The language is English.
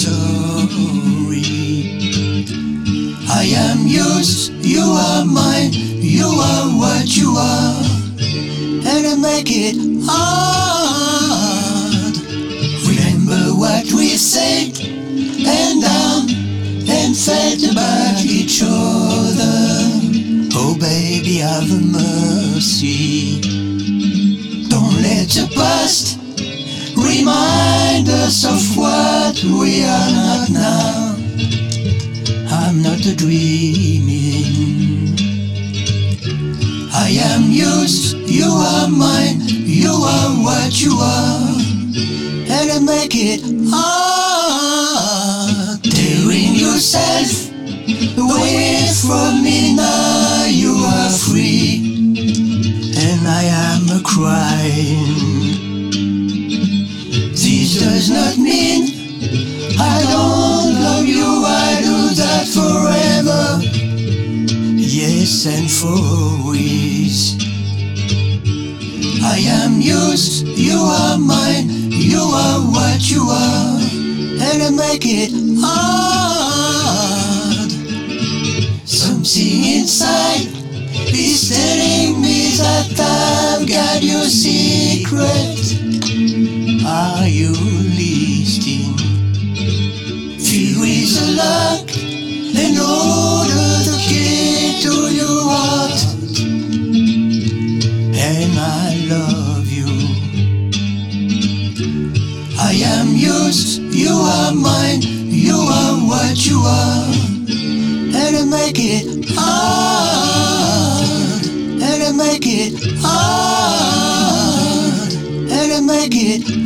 story. I am yours, you are mine, you are what you are, and I make it hard. Remember what we said and done and felt about each other. Oh baby, have mercy. Don't let the past remind us of what we are not now. I'm not dreaming. I am yours, you are mine, you are what you are, and I make it hard. Tearing yourself away from me, now you are free, and I am crying. This does not mean I don't love you, I do that forever, yes and for always. I am yours, you are mine, you are what you are, and I make it hard. Something inside is telling me that I've got your secret. Are you listening? Fear is a lock and order the key to your heart, and I love you. I am yours, you are mine, you are what you are, and I make it hard, and I make it hard, and I make it